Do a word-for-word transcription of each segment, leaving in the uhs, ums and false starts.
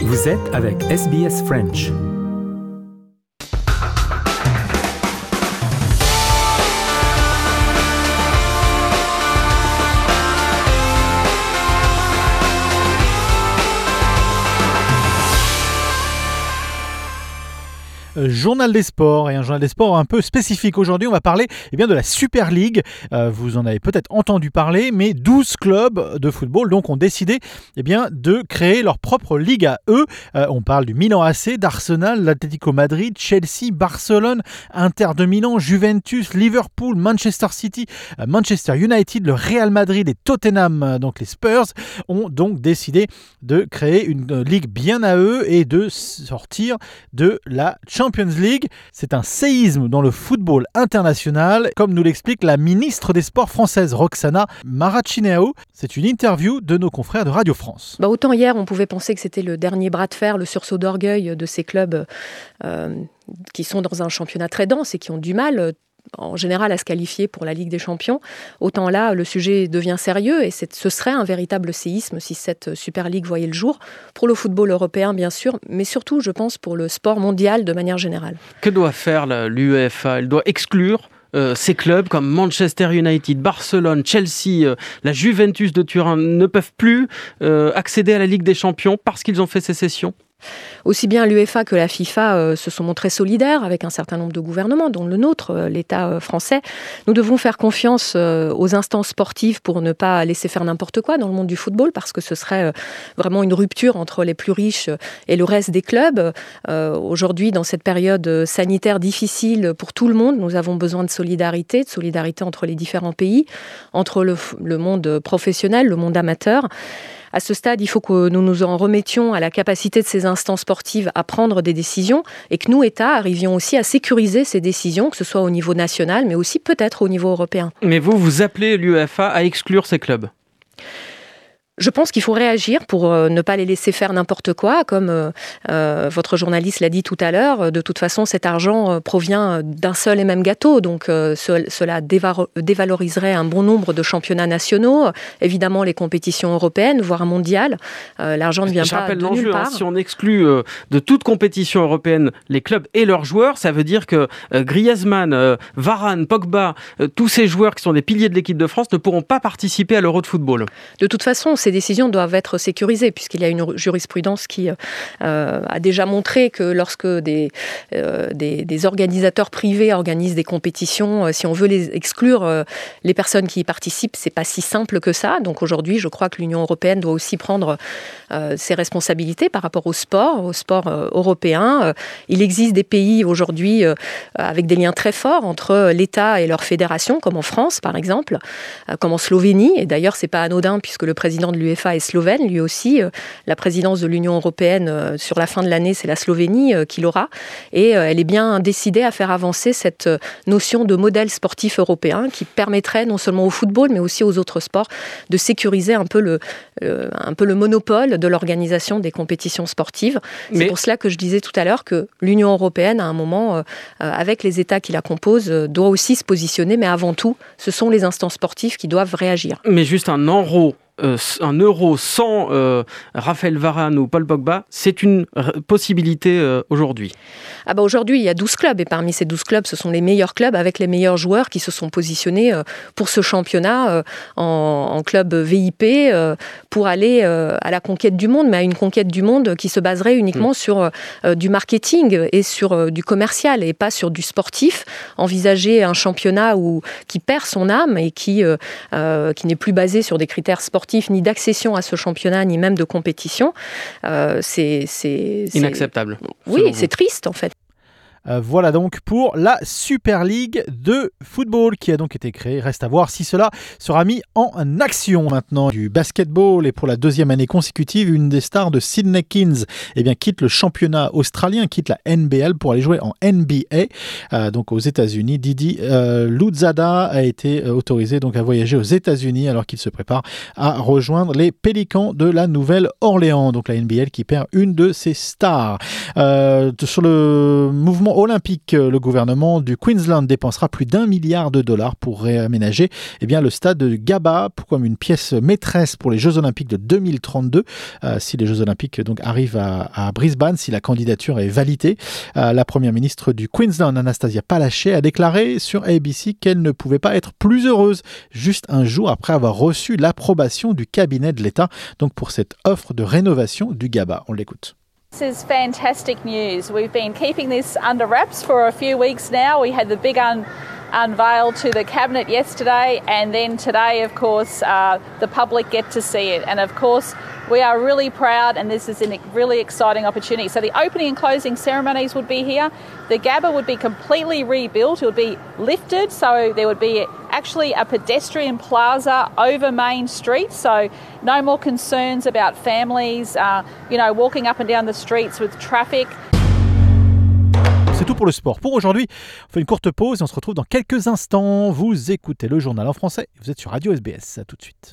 Vous êtes avec S B S French. Journal des sports et un journal des sports un peu spécifique. Aujourd'hui, on va parler eh bien, de la Super League. Euh, vous en avez peut-être entendu parler, mais douze clubs de football donc, ont décidé eh bien, de créer leur propre ligue à eux. Euh, on parle du Milan A C, d'Arsenal, l'Atlético Madrid, Chelsea, Barcelone, Inter de Milan, Juventus, Liverpool, Manchester City, euh, Manchester United, le Real Madrid et Tottenham, euh, donc les Spurs, ont donc décidé de créer une euh, ligue bien à eux et de sortir de la Champions League. C'est un séisme dans le football international, comme nous l'explique la ministre des Sports française Roxana Maracineanu. C'est une interview de nos confrères de Radio France. Bah autant hier, on pouvait penser que c'était le dernier bras de fer, le sursaut d'orgueil de ces clubs euh, qui sont dans un championnat très dense et qui ont du mal en général à se qualifier pour la Ligue des Champions. Autant là, le sujet devient sérieux et c'est, ce serait un véritable séisme si cette Super League voyait le jour, pour le football européen bien sûr, mais surtout je pense pour le sport mondial de manière générale. Que doit faire l'UEFA ? Elle doit exclure Euh, ces clubs comme Manchester United, Barcelone, Chelsea, euh, la Juventus de Turin ne peuvent plus euh, accéder à la Ligue des Champions parce qu'ils ont fait sécession. Aussi bien l'UEFA que la FIFA euh, se sont montrés solidaires avec un certain nombre de gouvernements, dont le nôtre, euh, l'État euh, français. Nous devons faire confiance euh, aux instances sportives pour ne pas laisser faire n'importe quoi dans le monde du football, parce que ce serait euh, vraiment une rupture entre les plus riches et le reste des clubs. Euh, aujourd'hui, dans cette période sanitaire difficile pour tout le monde, nous avons besoin de solidarité, de solidarité entre les différents pays, entre le, le monde professionnel, le monde amateur. À ce stade, il faut que nous nous en remettions à la capacité de ces instances sportives à prendre des décisions et que nous, États, arrivions aussi à sécuriser ces décisions, que ce soit au niveau national, mais aussi peut-être au niveau européen. Mais vous, vous appelez l'UEFA à exclure ces clubs ? Je pense qu'il faut réagir pour euh, ne pas les laisser faire n'importe quoi, comme euh, euh, votre journaliste l'a dit tout à l'heure. De toute façon, cet argent euh, provient d'un seul et même gâteau, donc euh, ce, cela dévar- dévaloriserait un bon nombre de championnats nationaux, évidemment les compétitions européennes, voire mondiales. Euh, l'argent ne vient Je pas rappelle de l'enjeu, nulle part. Hein, si on exclut euh, de toute compétition européenne les clubs et leurs joueurs, ça veut dire que euh, Griezmann, euh, Varane, Pogba, euh, tous ces joueurs qui sont des piliers de l'équipe de France ne pourront pas participer à l'Euro de football. De toute façon, ces décisions doivent être sécurisées, puisqu'il y a une jurisprudence qui euh, a déjà montré que lorsque des, euh, des, des organisateurs privés organisent des compétitions, euh, si on veut les exclure, euh, les personnes qui y participent, c'est pas si simple que ça. Donc aujourd'hui, je crois que l'Union européenne doit aussi prendre euh, ses responsabilités par rapport au sport, au sport euh, européen. Euh, il existe des pays aujourd'hui euh, avec des liens très forts entre l'État et leur fédération, comme en France par exemple, euh, comme en Slovénie. Et d'ailleurs, c'est pas anodin puisque le président de l'UEFA est slovène, lui aussi. Euh, la présidence de l'Union européenne euh, sur la fin de l'année, c'est la Slovénie euh, qui l'aura. Et euh, elle est bien décidée à faire avancer cette euh, notion de modèle sportif européen qui permettrait non seulement au football, mais aussi aux autres sports de sécuriser un peu le, euh, un peu le monopole de l'organisation des compétitions sportives. C'est mais... pour cela que je disais tout à l'heure que l'Union européenne, à un moment, euh, avec les États qui la composent, euh, doit aussi se positionner, mais avant tout, ce sont les instances sportives qui doivent réagir. Mais juste un euro Euh, un euro sans euh, Raphaël Varane ou Paul Pogba, c'est une r- possibilité euh, aujourd'hui. Ah bah aujourd'hui, il y a douze clubs et parmi ces douze clubs, ce sont les meilleurs clubs avec les meilleurs joueurs qui se sont positionnés euh, pour ce championnat euh, en, en club V I P euh, pour aller euh, à la conquête du monde, mais à une conquête du monde qui se baserait uniquement mmh. sur euh, du marketing et sur euh, du commercial et pas sur du sportif. Envisager un championnat où, qui perd son âme et qui, euh, euh, qui n'est plus basé sur des critères sportifs ni d'accession à ce championnat, ni même de compétition, euh, c'est, c'est, c'est... inacceptable. Oui, c'est triste en fait. Euh, voilà donc pour la Super League de football qui a donc été créée. Reste à voir si cela sera mis en action. Maintenant du basketball et pour la deuxième année consécutive, une des stars de Sydney Kings eh bien, quitte le championnat australien, quitte la N B L pour aller jouer en N B A, euh, donc aux États-Unis. Didi euh, Louzada a été euh, autorisé donc à voyager aux États-Unis alors qu'il se prépare à rejoindre les Pélicans de la Nouvelle-Orléans. Donc la N B L qui perd une de ses stars. Euh, sur le mouvement olympique, le gouvernement du Queensland dépensera plus d'un milliard de dollars pour réaménager eh bien, le stade de Gabba comme une pièce maîtresse pour les Jeux olympiques de deux mille trente-deux. Euh, si les Jeux olympiques donc, arrivent à, à Brisbane, si la candidature est validée, euh, la première ministre du Queensland, Anastasia Palaszczuk, a déclaré sur A B C qu'elle ne pouvait pas être plus heureuse juste un jour après avoir reçu l'approbation du cabinet de l'État donc pour cette offre de rénovation du Gabba. On l'écoute. This is fantastic news. We've been keeping this under wraps for a few weeks now. We had the big un- unveil to the cabinet yesterday, and then today, of course, uh, the public get to see it. And of course, we are really proud, and this is a really exciting opportunity. So the opening and closing ceremonies would be here. The Gabba would be completely rebuilt. It would be lifted, so there would be actually a pedestrian plaza over Main Street. So no more concerns about families, uh, you know, walking up and down the streets with traffic. C'est tout pour le sport. Pour aujourd'hui, on fait une courte pause et on se retrouve dans quelques instants. Vous écoutez le journal en français. Vous êtes sur Radio S B S. À tout de suite.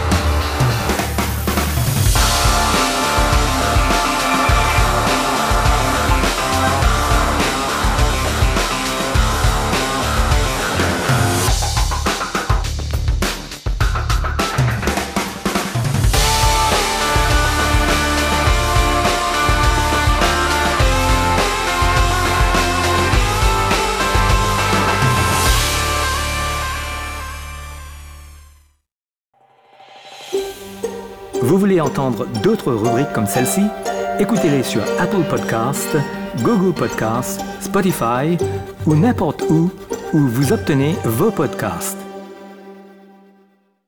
Vous voulez entendre d'autres rubriques comme celle-ci? Écoutez-les sur Apple Podcasts, Google Podcasts, Spotify ou n'importe où où vous obtenez vos podcasts.